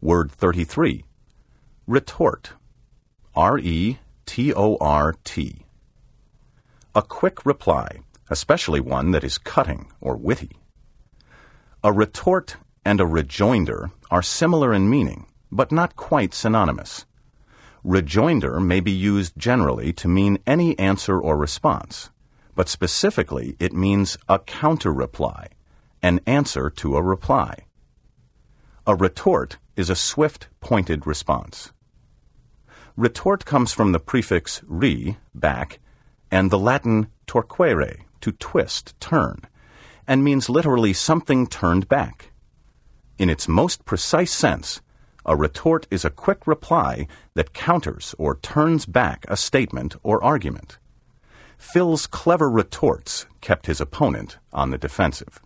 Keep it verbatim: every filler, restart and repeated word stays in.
Word thirty-three. Retort. R E T O R T. A quick reply, especially one that is cutting or witty. A retort and a rejoinder are similar in meaning, but not quite synonymous. Rejoinder may be used generally to mean any answer or response, but specifically it means a counter-reply, an answer to a reply. A retort is a swift, pointed response. Retort comes from the prefix re, back, and the Latin torquere, to twist, turn, and means literally something turned back. In its most precise sense, a retort is a quick reply that counters or turns back a statement or argument. Phil's clever retorts kept his opponent on the defensive.